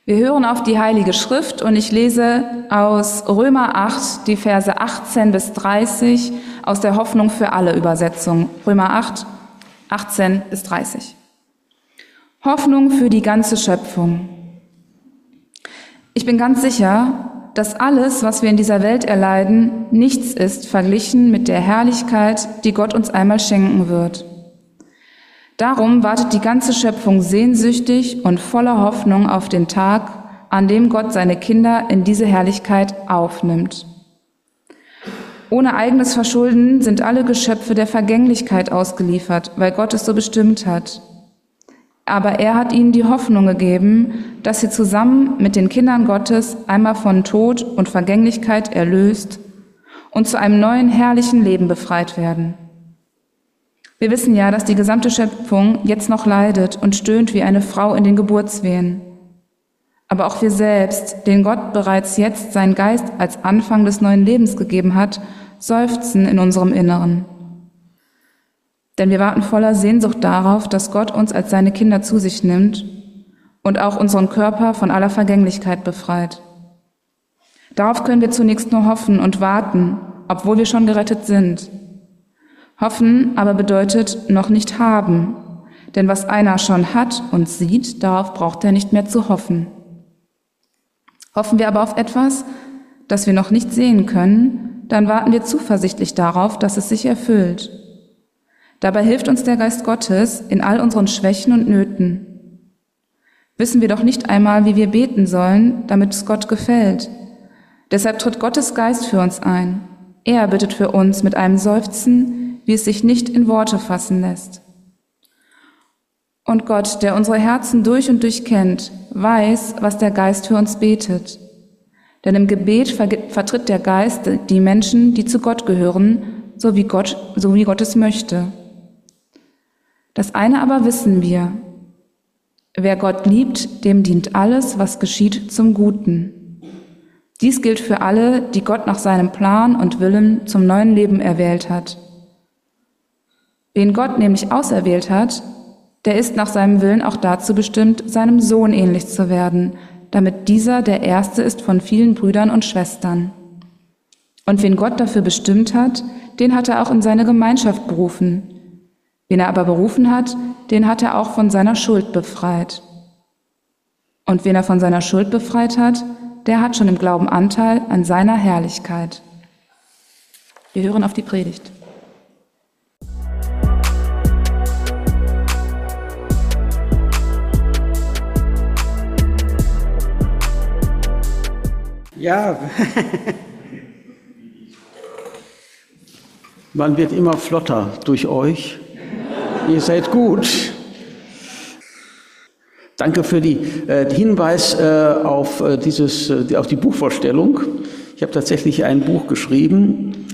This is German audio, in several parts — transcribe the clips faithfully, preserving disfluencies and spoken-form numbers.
Wir hören auf die Heilige Schrift und ich lese aus Römer acht die Verse achtzehn bis dreißig aus der Hoffnung für alle Übersetzung. Römer acht, achtzehn bis dreißig. Hoffnung für die ganze Schöpfung. Ich bin ganz sicher, dass alles, was wir in dieser Welt erleiden, nichts ist verglichen mit der Herrlichkeit, die Gott uns einmal schenken wird. Darum wartet die ganze Schöpfung sehnsüchtig und voller Hoffnung auf den Tag, an dem Gott seine Kinder in diese Herrlichkeit aufnimmt. Ohne eigenes Verschulden sind alle Geschöpfe der Vergänglichkeit ausgeliefert, weil Gott es so bestimmt hat. Aber er hat ihnen die Hoffnung gegeben, dass sie zusammen mit den Kindern Gottes einmal von Tod und Vergänglichkeit erlöst und zu einem neuen herrlichen Leben befreit werden. Wir wissen ja, dass die gesamte Schöpfung jetzt noch leidet und stöhnt wie eine Frau in den Geburtswehen. Aber auch wir selbst, denen Gott bereits jetzt seinen Geist als Anfang des neuen Lebens gegeben hat, seufzen in unserem Inneren. Denn wir warten voller Sehnsucht darauf, dass Gott uns als seine Kinder zu sich nimmt und auch unseren Körper von aller Vergänglichkeit befreit. Darauf können wir zunächst nur hoffen und warten, obwohl wir schon gerettet sind. Hoffen aber bedeutet noch nicht haben, denn was einer schon hat und sieht, darauf braucht er nicht mehr zu hoffen. Hoffen wir aber auf etwas, das wir noch nicht sehen können, dann warten wir zuversichtlich darauf, dass es sich erfüllt. Dabei hilft uns der Geist Gottes in all unseren Schwächen und Nöten. Wissen wir doch nicht einmal, wie wir beten sollen, damit es Gott gefällt. Deshalb tritt Gottes Geist für uns ein. Er bittet für uns mit einem Seufzen, wie es sich nicht in Worte fassen lässt. Und Gott, der unsere Herzen durch und durch kennt, weiß, was der Geist für uns betet. Denn im Gebet vertritt der Geist die Menschen, die zu Gott gehören, so wie Gott, so wie Gott es möchte. Das eine aber wissen wir: Wer Gott liebt, dem dient alles, was geschieht, zum Guten. Dies gilt für alle, die Gott nach seinem Plan und Willen zum neuen Leben erwählt hat. Wen Gott nämlich auserwählt hat, der ist nach seinem Willen auch dazu bestimmt, seinem Sohn ähnlich zu werden, damit dieser der Erste ist von vielen Brüdern und Schwestern. Und wen Gott dafür bestimmt hat, den hat er auch in seine Gemeinschaft berufen. Wen er aber berufen hat, den hat er auch von seiner Schuld befreit. Und wen er von seiner Schuld befreit hat, der hat schon im Glauben Anteil an seiner Herrlichkeit. Wir hören auf die Predigt. Ja, man wird immer flotter durch euch. Ihr seid gut. Danke für die, äh, den Hinweis äh, auf, äh, dieses, äh, auf die Buchvorstellung. Ich habe tatsächlich ein Buch geschrieben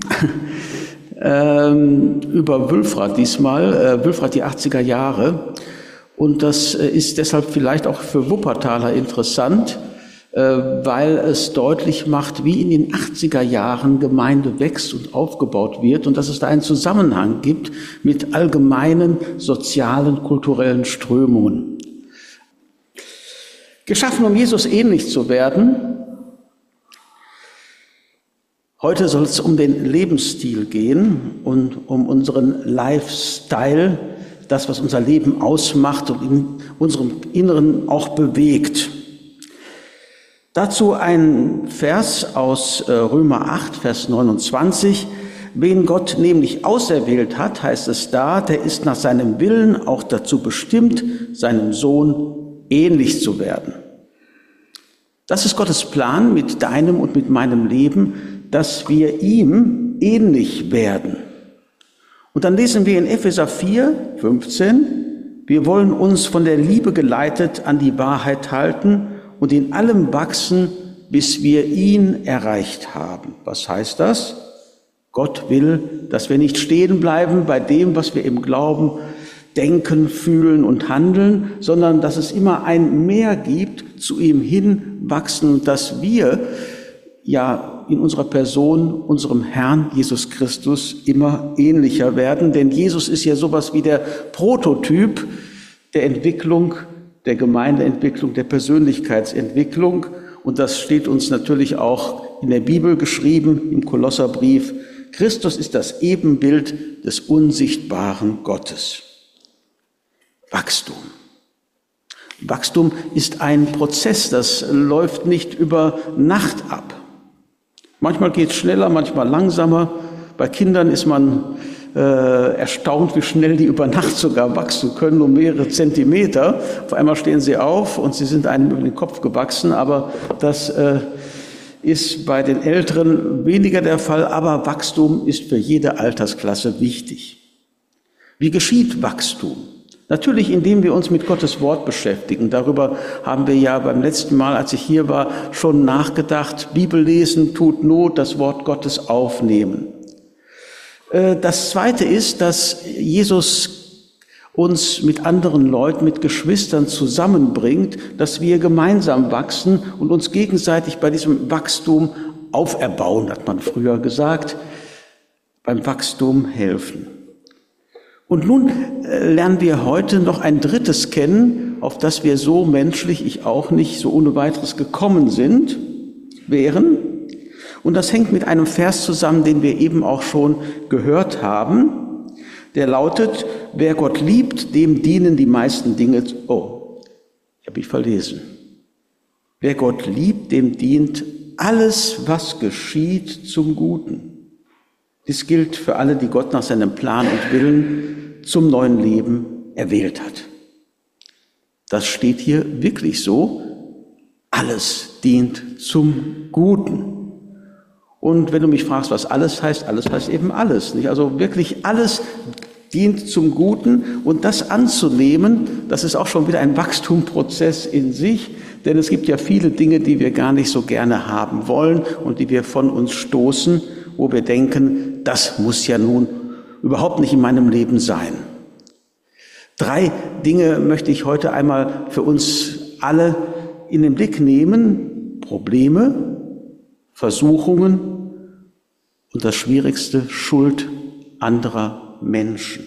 ähm, über Wülfrath diesmal, äh, Wülfrath die achtziger Jahre. Und das äh, ist deshalb vielleicht auch für Wuppertaler interessant, weil es deutlich macht, wie in den achtziger Jahren Gemeinde wächst und aufgebaut wird und dass es da einen Zusammenhang gibt mit allgemeinen sozialen, kulturellen Strömungen. Geschaffen, um Jesus ähnlich zu werden. Heute soll es um den Lebensstil gehen und um unseren Lifestyle, das, was unser Leben ausmacht und in unserem Inneren auch bewegt. Dazu ein Vers aus Römer acht, Vers neunundzwanzig. Wen Gott nämlich auserwählt hat, heißt es da, der ist nach seinem Willen auch dazu bestimmt, seinem Sohn ähnlich zu werden. Das ist Gottes Plan mit deinem und mit meinem Leben, dass wir ihm ähnlich werden. Und dann lesen wir in Epheser vier, fünfzehn, wir wollen uns von der Liebe geleitet an die Wahrheit halten und in allem wachsen, bis wir ihn erreicht haben. Was heißt das? Gott will, dass wir nicht stehen bleiben bei dem, was wir im Glauben denken, fühlen und handeln, sondern dass es immer ein Mehr gibt, zu ihm hin wachsen und dass wir ja in unserer Person, unserem Herrn Jesus Christus immer ähnlicher werden. Denn Jesus ist ja sowas wie der Prototyp der Entwicklung der Gemeindeentwicklung, der Persönlichkeitsentwicklung. Und das steht uns natürlich auch in der Bibel geschrieben, im Kolosserbrief. Christus ist das Ebenbild des unsichtbaren Gottes. Wachstum. Wachstum ist ein Prozess, das läuft nicht über Nacht ab. Manchmal geht es schneller, manchmal langsamer. Bei Kindern ist man äh, erstaunt, wie schnell die über Nacht sogar wachsen können, um mehrere Zentimeter. Auf einmal stehen sie auf und sie sind einem über den Kopf gewachsen, aber das äh, ist bei den Älteren weniger der Fall, aber Wachstum ist für jede Altersklasse wichtig. Wie geschieht Wachstum? Natürlich, indem wir uns mit Gottes Wort beschäftigen. Darüber haben wir ja beim letzten Mal, als ich hier war, schon nachgedacht. Bibel lesen tut Not, das Wort Gottes aufnehmen. Das Zweite ist, dass Jesus uns mit anderen Leuten, mit Geschwistern zusammenbringt, dass wir gemeinsam wachsen und uns gegenseitig bei diesem Wachstum auferbauen, hat man früher gesagt, beim Wachstum helfen. Und nun lernen wir heute noch ein drittes kennen, auf das wir so menschlich, ich auch nicht, so ohne weiteres gekommen sind, wären. Und das hängt mit einem Vers zusammen, den wir eben auch schon gehört haben. Der lautet, wer Gott liebt, dem dienen die meisten Dinge. Oh, ich habe mich verlesen. Wer Gott liebt, dem dient alles, was geschieht, zum Guten. Dies gilt für alle, die Gott nach seinem Plan und Willen zum neuen Leben erwählt hat. Das steht hier wirklich so. Alles dient zum Guten. Und wenn du mich fragst, was alles heißt, alles heißt eben alles, nicht? Also wirklich alles dient zum Guten und das anzunehmen, das ist auch schon wieder ein Wachstumsprozess in sich, denn es gibt ja viele Dinge, die wir gar nicht so gerne haben wollen und die wir von uns stoßen, wo wir denken, das muss ja nun überhaupt nicht in meinem Leben sein. Drei Dinge möchte ich heute einmal für uns alle in den Blick nehmen: Probleme, Versuchungen und das Schwierigste, Schuld anderer Menschen.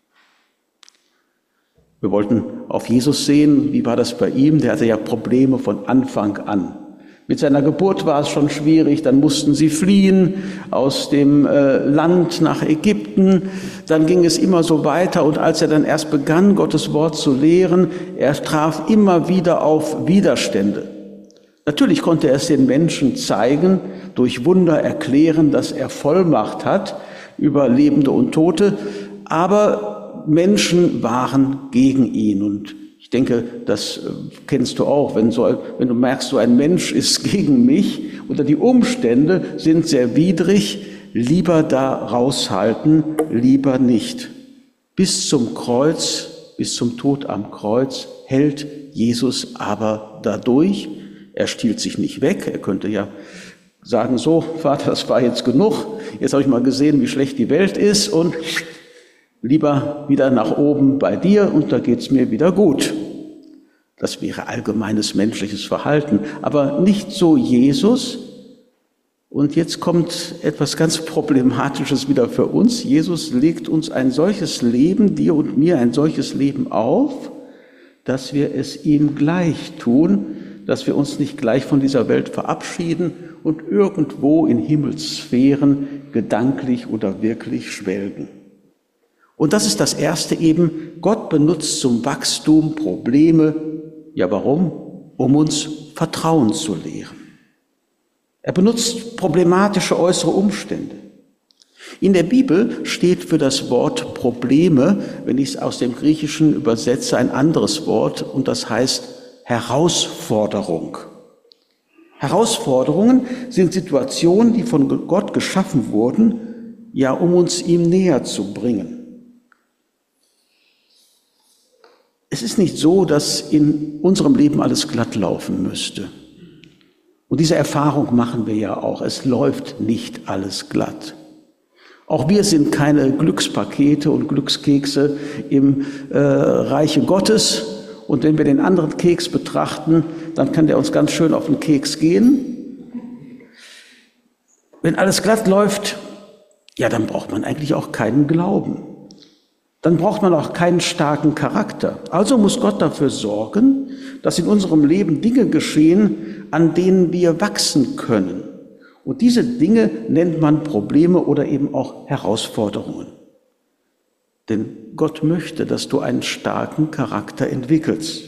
Wir wollten auf Jesus sehen. Wie war das bei ihm? Der hatte ja Probleme von Anfang an. Mit seiner Geburt war es schon schwierig, dann mussten sie fliehen aus dem äh, Land nach Ägypten. Dann ging es immer so weiter und als er dann erst begann, Gottes Wort zu lehren, er traf immer wieder auf Widerstände. Natürlich konnte er es den Menschen zeigen, durch Wunder erklären, dass er Vollmacht hat über Lebende und Tote, aber Menschen waren gegen ihn. Und ich denke, das kennst du auch, wenn, so, wenn du merkst, so ein Mensch ist gegen mich oder die Umstände sind sehr widrig, lieber da raushalten, lieber nicht. Bis zum Kreuz, bis zum Tod am Kreuz hält Jesus aber dadurch. Er stiehlt sich nicht weg. Er könnte ja sagen, so, Vater, das war jetzt genug. Jetzt habe ich mal gesehen, wie schlecht die Welt ist und lieber wieder nach oben bei dir und da geht's mir wieder gut. Das wäre allgemeines menschliches Verhalten, aber nicht so Jesus. Und jetzt kommt etwas ganz Problematisches wieder für uns. Jesus legt uns ein solches Leben, dir und mir ein solches Leben auf, dass wir es ihm gleich tun, dass wir uns nicht gleich von dieser Welt verabschieden und irgendwo in Himmelssphären gedanklich oder wirklich schwelgen. Und das ist das Erste eben, Gott benutzt zum Wachstum Probleme. Ja, warum? Um uns Vertrauen zu lehren. Er benutzt problematische äußere Umstände. In der Bibel steht für das Wort Probleme, wenn ich es aus dem Griechischen übersetze, ein anderes Wort und das heißt Herausforderung. Herausforderungen sind Situationen, die von Gott geschaffen wurden, ja, um uns ihm näher zu bringen. Es ist nicht so, dass in unserem Leben alles glatt laufen müsste. Und diese Erfahrung machen wir ja auch. Es läuft nicht alles glatt. Auch wir sind keine Glückspakete und Glückskekse im äh, Reiche Gottes. Und wenn wir den anderen Keks betrachten, dann kann der uns ganz schön auf den Keks gehen. Wenn alles glatt läuft, ja, dann braucht man eigentlich auch keinen Glauben. dann braucht man auch keinen starken Charakter. Also muss Gott dafür sorgen, dass in unserem Leben Dinge geschehen, an denen wir wachsen können. Und diese Dinge nennt man Probleme oder eben auch Herausforderungen. Denn Gott möchte, dass du einen starken Charakter entwickelst.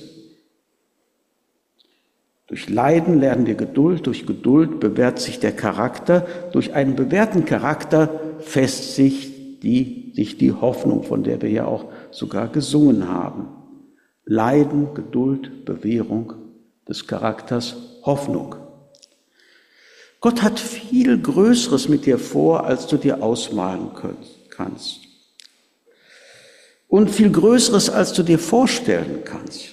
Durch Leiden lernen wir Geduld, durch Geduld bewährt sich der Charakter, durch einen bewährten Charakter festigt die, sich die Hoffnung, von der wir ja auch sogar gesungen haben. Leiden, Geduld, Bewährung des Charakters, Hoffnung. Gott hat viel Größeres mit dir vor, als du dir ausmalen kannst. Und viel Größeres, als du dir vorstellen kannst.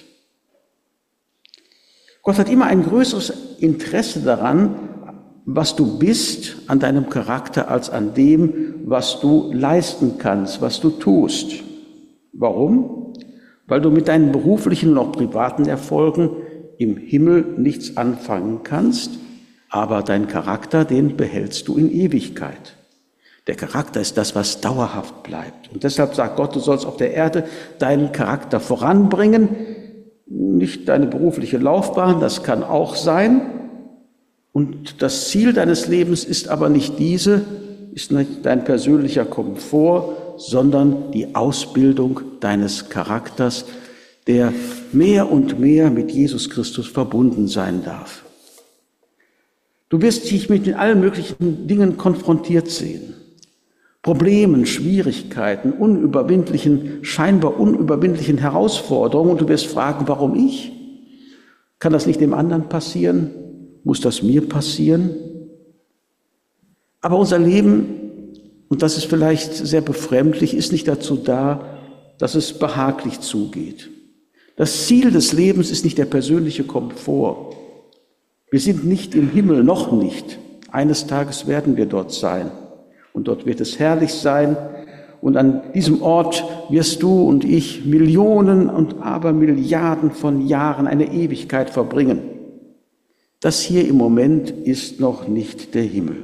Gott hat immer ein größeres Interesse daran, was du bist an deinem Charakter, als an dem, was du leisten kannst, was du tust. Warum? Weil du mit deinen beruflichen und auch privaten Erfolgen im Himmel nichts anfangen kannst, aber deinen Charakter, den behältst du in Ewigkeit. Der Charakter ist das, was dauerhaft bleibt. Und deshalb sagt Gott, du sollst auf der Erde deinen Charakter voranbringen, nicht deine berufliche Laufbahn, das kann auch sein. Und das Ziel deines Lebens ist aber nicht diese, ist nicht dein persönlicher Komfort, sondern die Ausbildung deines Charakters, der mehr und mehr mit Jesus Christus verbunden sein darf. Du wirst dich mit allen möglichen Dingen konfrontiert sehen. Problemen, Schwierigkeiten, unüberwindlichen, scheinbar unüberwindlichen Herausforderungen. Und du wirst fragen, warum ich? Kann das nicht dem anderen passieren? Muss das mir passieren? Aber unser Leben, und das ist vielleicht sehr befremdlich, ist nicht dazu da, dass es behaglich zugeht. Das Ziel des Lebens ist nicht der persönliche Komfort. Wir sind nicht im Himmel, noch nicht. Eines Tages werden wir dort sein. Und dort wird es herrlich sein. Und an diesem Ort wirst du und ich Millionen und Abermilliarden von Jahren, eine Ewigkeit verbringen. Das hier im Moment ist noch nicht der Himmel.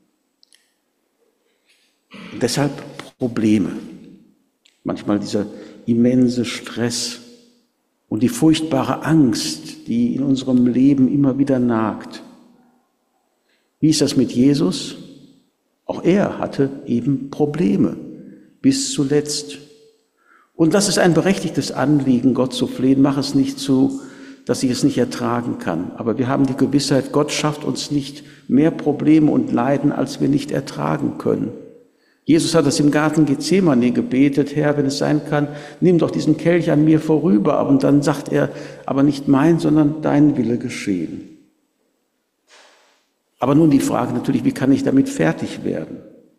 Und deshalb Probleme. Manchmal dieser immense Stress und die furchtbare Angst, die in unserem Leben immer wieder nagt. Wie ist das mit Jesus? Auch er hatte eben Probleme bis zuletzt. Und das ist ein berechtigtes Anliegen, Gott zu flehen. Mach es nicht so, dass ich es nicht ertragen kann. Aber wir haben die Gewissheit, Gott schafft uns nicht mehr Probleme und Leiden, als wir nicht ertragen können. Jesus hat es im Garten Gethsemane gebetet, Herr, wenn es sein kann, nimm doch diesen Kelch an mir vorüber. Und dann sagt er, aber nicht mein, sondern dein Wille geschehen. Aber nun die Frage natürlich, wie kann ich damit fertig werden?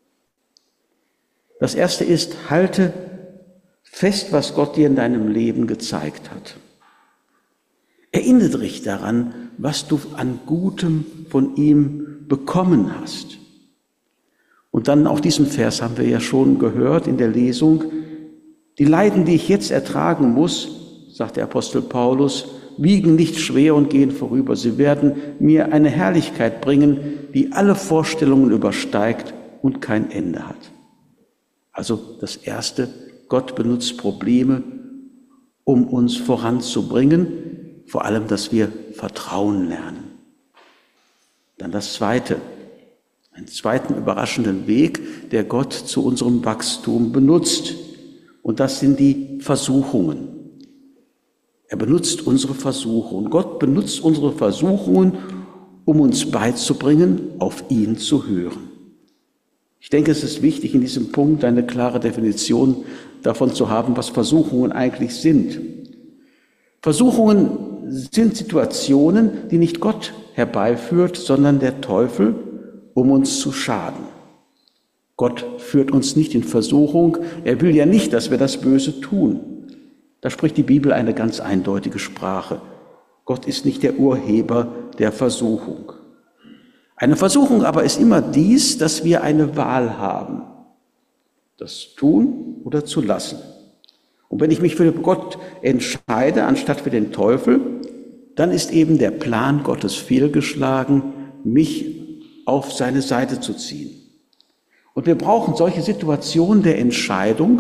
Das Erste ist, halte fest, was Gott dir in deinem Leben gezeigt hat. Erinnere dich daran, was du an Gutem von ihm bekommen hast. Und dann auch diesen Vers haben wir ja schon gehört in der Lesung. Die Leiden, die ich jetzt ertragen muss, sagt der Apostel Paulus, wiegen nicht schwer und gehen vorüber. Sie werden mir eine Herrlichkeit bringen, die alle Vorstellungen übersteigt und kein Ende hat. Also das Erste, Gott benutzt Probleme, um uns voranzubringen, vor allem, dass wir Vertrauen lernen. Dann das Zweite, einen zweiten überraschenden Weg, der Gott zu unserem Wachstum benutzt. Und das sind die Versuchungen. Er benutzt unsere Versuchungen. Gott benutzt unsere Versuchungen, um uns beizubringen, auf ihn zu hören. Ich denke, es ist wichtig, in diesem Punkt eine klare Definition davon zu haben, was Versuchungen eigentlich sind. Versuchungen sind Situationen, die nicht Gott herbeiführt, sondern der Teufel, um uns zu schaden. Gott führt uns nicht in Versuchung. Er will ja nicht, dass wir das Böse tun. Da spricht die Bibel eine ganz eindeutige Sprache. Gott ist nicht der Urheber der Versuchung. Eine Versuchung aber ist immer dies, dass wir eine Wahl haben, das tun oder zu lassen. Und wenn ich mich für Gott entscheide, anstatt für den Teufel, dann ist eben der Plan Gottes fehlgeschlagen, mich auf seine Seite zu ziehen. Und wir brauchen solche Situationen der Entscheidung,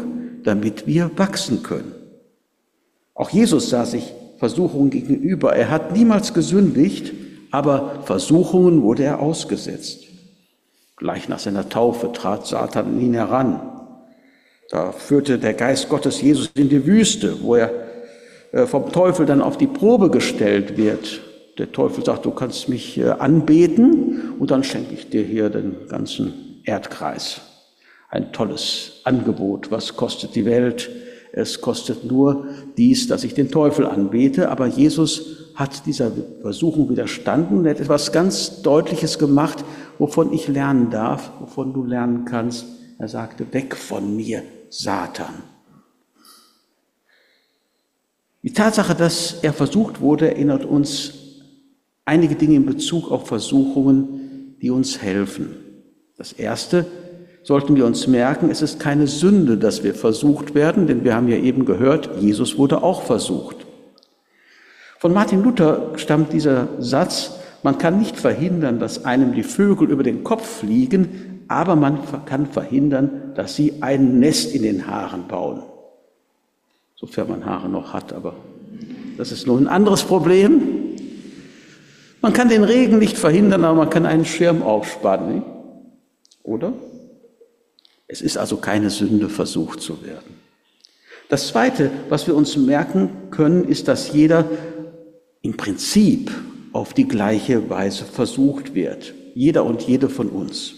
damit wir wachsen können. Auch Jesus sah sich Versuchungen gegenüber. Er hat niemals gesündigt, aber Versuchungen wurde er ausgesetzt. Gleich nach seiner Taufe trat Satan an ihn heran. Da führte der Geist Gottes Jesus in die Wüste, wo er vom Teufel dann auf die Probe gestellt wird. Der Teufel sagt, du kannst mich anbeten und dann schenke ich dir hier den ganzen Erdkreis. Ein tolles Angebot. Was kostet die Welt? Es kostet nur dies, dass ich den Teufel anbete. Aber Jesus hat dieser Versuchung widerstanden und hat etwas ganz Deutliches gemacht, wovon ich lernen darf, wovon du lernen kannst. Er sagte, weg von mir, Satan. Die Tatsache, dass er versucht wurde, erinnert uns einige Dinge in Bezug auf Versuchungen, die uns helfen. Das Erste sollten wir uns merken, es ist keine Sünde, dass wir versucht werden, denn wir haben ja eben gehört, Jesus wurde auch versucht. Von Martin Luther stammt dieser Satz, man kann nicht verhindern, dass einem die Vögel über den Kopf fliegen, aber man kann verhindern, dass sie ein Nest in den Haaren bauen. Sofern man Haare noch hat, aber das ist nur ein anderes Problem. Man kann den Regen nicht verhindern, aber man kann einen Schirm aufspannen, nicht? Oder? Es ist also keine Sünde, versucht zu werden. Das Zweite, was wir uns merken können, ist, dass jeder im Prinzip auf die gleiche Weise versucht wird. Jeder und jede von uns.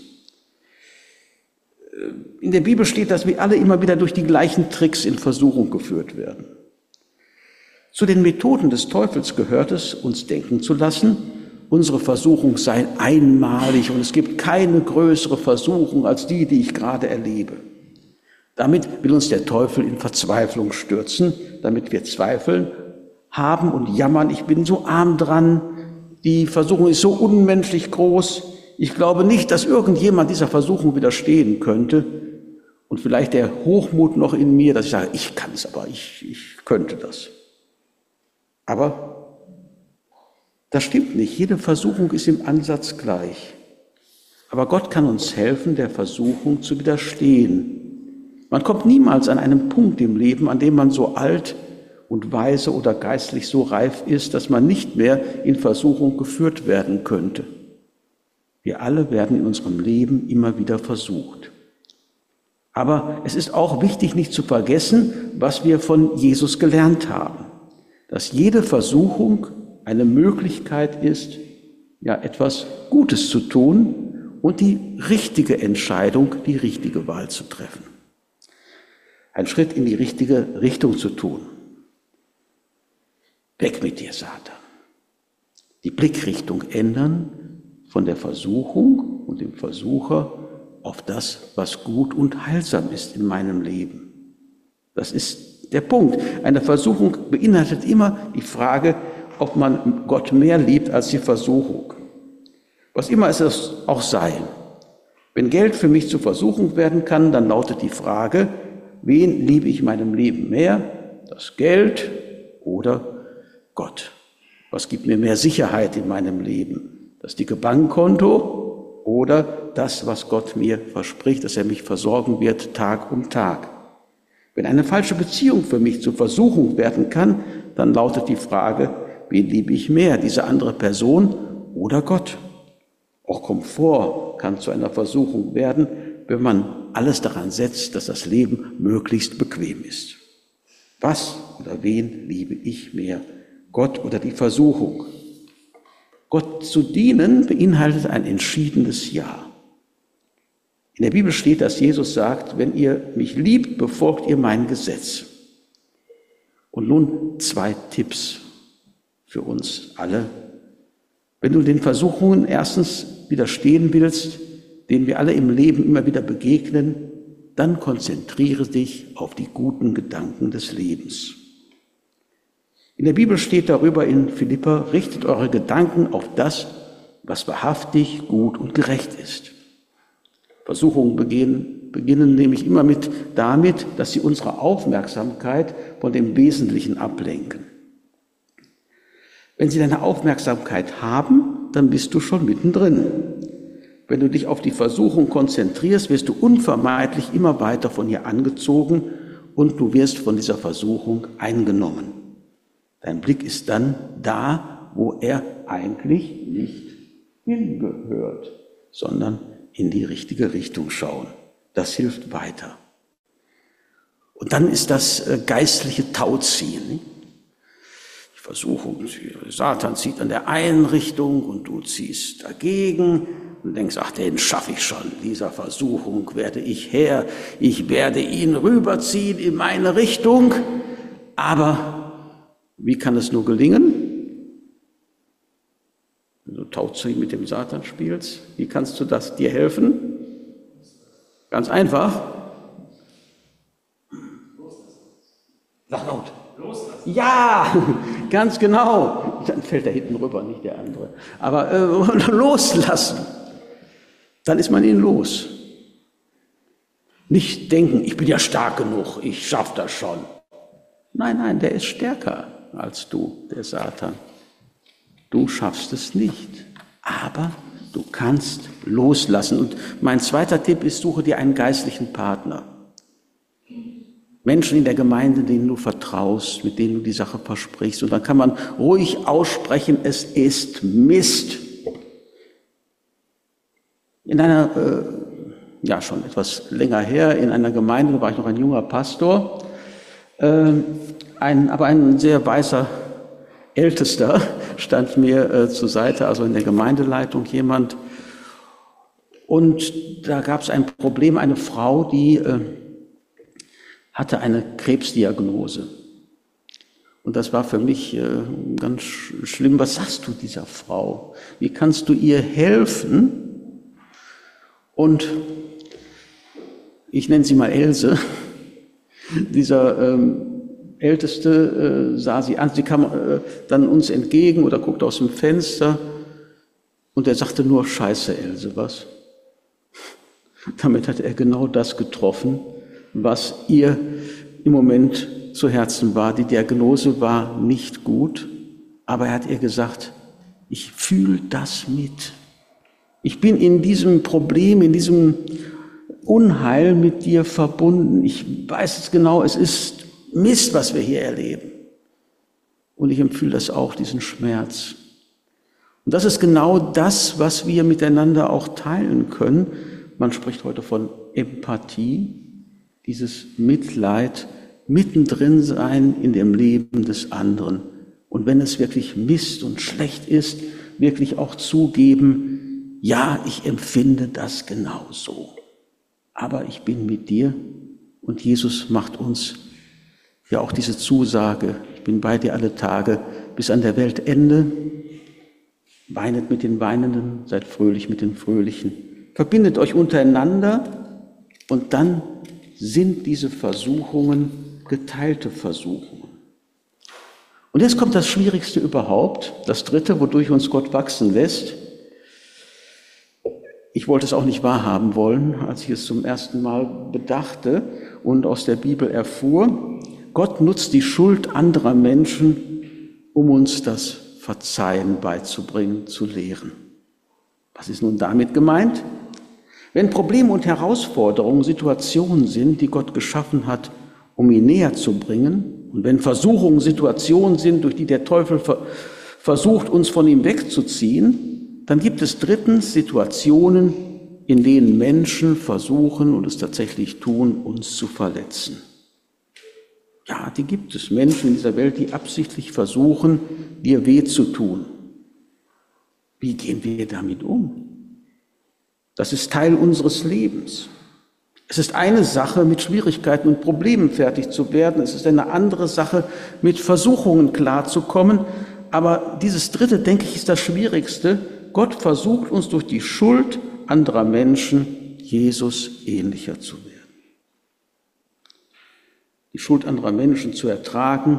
In der Bibel steht, dass wir alle immer wieder durch die gleichen Tricks in Versuchung geführt werden. Zu den Methoden des Teufels gehört es, uns denken zu lassen, unsere Versuchung sei einmalig und es gibt keine größere Versuchung als die, die ich gerade erlebe. Damit will uns der Teufel in Verzweiflung stürzen, damit wir zweifeln, haben und jammern, ich bin so arm dran, die Versuchung ist so unmenschlich groß, ich glaube nicht, dass irgendjemand dieser Versuchung widerstehen könnte und vielleicht der Hochmut noch in mir, dass ich sage, ich kann es, aber ich, ich könnte das. Aber das stimmt nicht. Jede Versuchung ist im Ansatz gleich. Aber Gott kann uns helfen, der Versuchung zu widerstehen. Man kommt niemals an einen Punkt im Leben, an dem man so alt und weise oder geistlich so reif ist, dass man nicht mehr in Versuchung geführt werden könnte. Wir alle werden in unserem Leben immer wieder versucht. Aber es ist auch wichtig, nicht zu vergessen, was wir von Jesus gelernt haben. Dass jede Versuchung eine Möglichkeit ist, ja, etwas Gutes zu tun und die richtige Entscheidung, die richtige Wahl zu treffen. Einen Schritt in die richtige Richtung zu tun. Weg mit dir, Satan. Die Blickrichtung ändern von der Versuchung und dem Versucher auf das, was gut und heilsam ist in meinem Leben. Das ist der Punkt. Eine Versuchung beinhaltet immer die Frage, ob man Gott mehr liebt als die Versuchung. Was immer es auch sei. Wenn Geld für mich zur Versuchung werden kann, dann lautet die Frage, wen liebe ich in meinem Leben mehr? Das Geld oder Gott? Was gibt mir mehr Sicherheit in meinem Leben? Das dicke Bankkonto oder das, was Gott mir verspricht, dass er mich versorgen wird, Tag um Tag. Wenn eine falsche Beziehung für mich zur Versuchung werden kann, dann lautet die Frage, wen liebe ich mehr, diese andere Person oder Gott? Auch Komfort kann zu einer Versuchung werden, wenn man alles daran setzt, dass das Leben möglichst bequem ist. Was oder wen liebe ich mehr, Gott oder die Versuchung? Gott zu dienen beinhaltet ein entschiedenes Ja. In der Bibel steht, dass Jesus sagt, wenn ihr mich liebt, befolgt ihr mein Gesetz. Und nun zwei Tipps für uns alle. Wenn du den Versuchungen erstens widerstehen willst, denen wir alle im Leben immer wieder begegnen, dann konzentriere dich auf die guten Gedanken des Lebens. In der Bibel steht darüber in Philipper, richtet eure Gedanken auf das, was wahrhaftig, gut und gerecht ist. Versuchungen beginnen, beginnen nämlich immer mit damit, dass sie unsere Aufmerksamkeit von dem Wesentlichen ablenken. Wenn sie deine Aufmerksamkeit haben, dann bist du schon mittendrin. Wenn du dich auf die Versuchung konzentrierst, wirst du unvermeidlich immer weiter von ihr angezogen und du wirst von dieser Versuchung eingenommen. Dein Blick ist dann da, wo er eigentlich nicht hingehört, sondern in die richtige Richtung schauen. Das hilft weiter. Und dann ist das geistliche Tauziehen. Nicht? Die Versuchung, Satan zieht an der einen Richtung und du ziehst dagegen und denkst, ach, den schaffe ich schon, dieser Versuchung werde ich Herr, ich werde ihn rüberziehen in meine Richtung. Aber wie kann es nur gelingen? Wenn du Tauziehen mit dem Satan spielst, wie kannst du das dir helfen? Ganz einfach. Sag laut. Loslassen. Ja, ganz genau. Dann fällt er hinten rüber, nicht der andere. Aber äh, loslassen. Dann ist man ihn los. Nicht denken, ich bin ja stark genug, ich schaffe das schon. Nein, nein, der ist stärker als du, der Satan. Du schaffst es nicht. Aber du kannst loslassen. Und mein zweiter Tipp ist, suche dir einen geistlichen Partner. Menschen in der Gemeinde, denen du vertraust, mit denen du die Sache versprichst. Und dann kann man ruhig aussprechen, es ist Mist. In einer, äh, ja schon etwas länger her, in einer Gemeinde, da war ich noch ein junger Pastor, äh, ein, aber ein sehr weißer Ältester stand mir äh, zur Seite, also in der Gemeindeleitung jemand. Und da gab es ein Problem, eine Frau, die äh, hatte eine Krebsdiagnose. Und das war für mich äh, ganz schlimm. Was sagst du dieser Frau? Wie kannst du ihr helfen? Und ich nenne sie mal Else. Dieser ähm, Älteste äh, sah sie an. Sie kam äh, dann uns entgegen oder guckte aus dem Fenster. Und er sagte nur, Scheiße, Else, was? Damit hat er genau das getroffen, was ihr im Moment zu Herzen war. Die Diagnose war nicht gut, aber er hat ihr gesagt, ich fühle das mit. Ich bin in diesem Problem, in diesem Unheil mit dir verbunden. Ich weiß es genau, es ist Mist, was wir hier erleben. Und ich empfühle das auch, diesen Schmerz. Und das ist genau das, was wir miteinander auch teilen können. Man spricht heute von Empathie. Dieses Mitleid, mittendrin sein in dem Leben des anderen. Und wenn es wirklich Mist und schlecht ist, wirklich auch zugeben, ja, ich empfinde das genauso. Aber ich bin mit dir und Jesus macht uns ja auch diese Zusage, ich bin bei dir alle Tage bis an der Weltende. Weinet mit den Weinenden, seid fröhlich mit den Fröhlichen. Verbindet euch untereinander und dann sind diese Versuchungen geteilte Versuchungen. Und jetzt kommt das Schwierigste überhaupt, das Dritte, wodurch uns Gott wachsen lässt. Ich wollte es auch nicht wahrhaben wollen, als ich es zum ersten Mal bedachte und aus der Bibel erfuhr. Gott nutzt die Schuld anderer Menschen, um uns das Verzeihen beizubringen, zu lehren. Was ist nun damit gemeint? Wenn Probleme und Herausforderungen Situationen sind, die Gott geschaffen hat, um ihn näher zu bringen, und wenn Versuchungen Situationen sind, durch die der Teufel ver- versucht, uns von ihm wegzuziehen, dann gibt es drittens Situationen, in denen Menschen versuchen und es tatsächlich tun, uns zu verletzen. Ja, die gibt es. Menschen in dieser Welt, die absichtlich versuchen, dir weh zu tun. Wie gehen wir damit um? Das ist Teil unseres Lebens. Es ist eine Sache, mit Schwierigkeiten und Problemen fertig zu werden. Es ist eine andere Sache, mit Versuchungen klarzukommen. Aber dieses Dritte, denke ich, ist das Schwierigste. Gott versucht uns durch die Schuld anderer Menschen Jesus ähnlicher zu werden. Die Schuld anderer Menschen zu ertragen,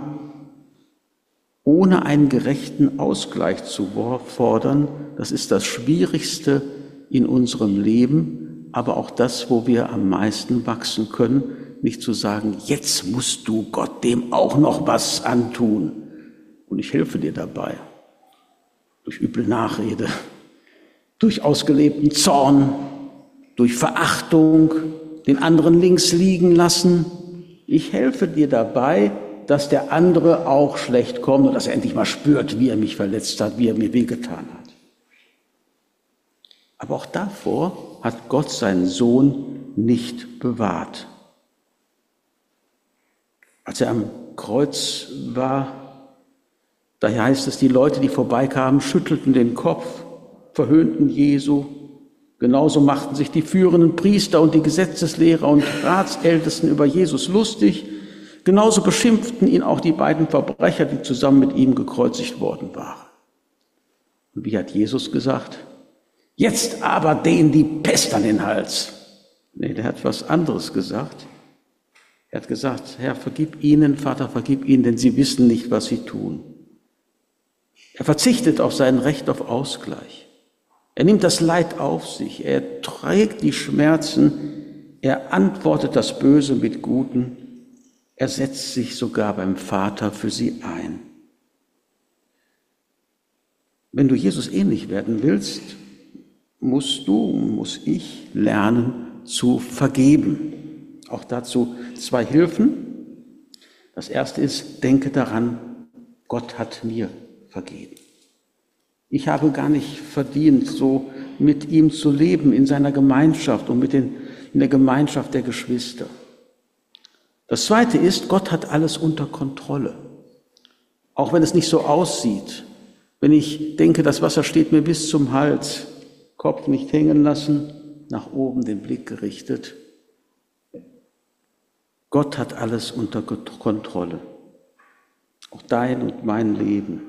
ohne einen gerechten Ausgleich zu fordern, das ist das Schwierigste in unserem Leben, aber auch das, wo wir am meisten wachsen können, nicht zu sagen, jetzt musst du Gott dem auch noch was antun und ich helfe dir dabei. Durch üble Nachrede, durch ausgelebten Zorn, durch Verachtung, den anderen links liegen lassen, Ich helfe dir dabei, dass der andere auch schlecht kommt und dass er endlich mal spürt, wie er mich verletzt hat, wie er mir wehgetan hat. Aber auch davor hat Gott seinen Sohn nicht bewahrt. Als er am Kreuz war, da heißt es, die Leute, die vorbeikamen, schüttelten den Kopf, verhöhnten Jesu. Genauso machten sich die führenden Priester und die Gesetzeslehrer und Ratsältesten über Jesus lustig. Genauso beschimpften ihn auch die beiden Verbrecher, die zusammen mit ihm gekreuzigt worden waren. Und wie hat Jesus gesagt? Jetzt aber denen die Pest an den Hals. Nee, der hat was anderes gesagt. Er hat gesagt, Herr, vergib ihnen, Vater, vergib ihnen, denn sie wissen nicht, was sie tun. Er verzichtet auf sein Recht auf Ausgleich. Er nimmt das Leid auf sich. Er trägt die Schmerzen. Er antwortet das Böse mit Guten. Er setzt sich sogar beim Vater für sie ein. Wenn du Jesus ähnlich werden willst, musst du, muss ich lernen zu vergeben. Auch dazu zwei Hilfen. Das erste ist, denke daran, Gott hat mir vergeben. Ich habe gar nicht verdient, so mit ihm zu leben in seiner Gemeinschaft und mit den, in der Gemeinschaft der Geschwister. Das zweite ist, Gott hat alles unter Kontrolle. Auch wenn es nicht so aussieht. Wenn ich denke, das Wasser steht mir bis zum Hals, Kopf nicht hängen lassen, nach oben den Blick gerichtet. Gott hat alles unter Kontrolle. Auch dein und mein Leben.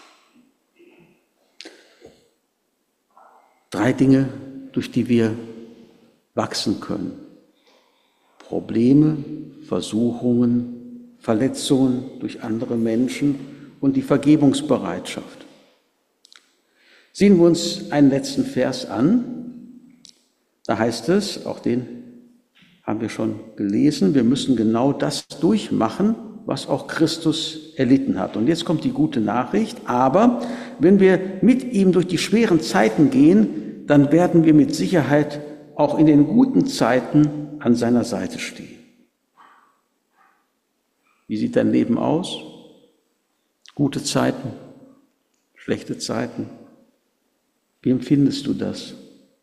Drei Dinge, durch die wir wachsen können. Probleme, Versuchungen, Verletzungen durch andere Menschen und die Vergebungsbereitschaft. Sehen wir uns einen letzten Vers an. Da heißt es, auch den haben wir schon gelesen, wir müssen genau das durchmachen, was auch Christus erlitten hat. Und jetzt kommt die gute Nachricht, aber wenn wir mit ihm durch die schweren Zeiten gehen, dann werden wir mit Sicherheit auch in den guten Zeiten an seiner Seite stehen. Wie sieht dein Leben aus? Gute Zeiten, schlechte Zeiten. Wie empfindest du das?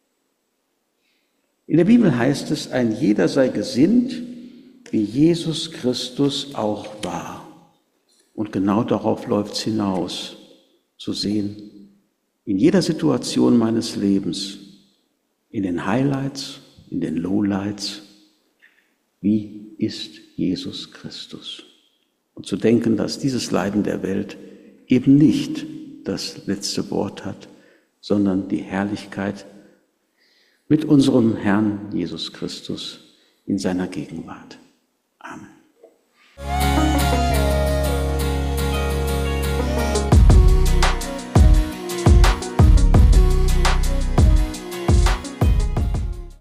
In der Bibel heißt es, ein jeder sei gesinnt, wie Jesus Christus auch war. Und genau darauf läuft es hinaus, zu sehen, in jeder Situation meines Lebens, in den Highlights, in den Lowlights, wie ist Jesus Christus? Und zu denken, dass dieses Leiden der Welt eben nicht das letzte Wort hat, sondern die Herrlichkeit mit unserem Herrn Jesus Christus in seiner Gegenwart. Amen.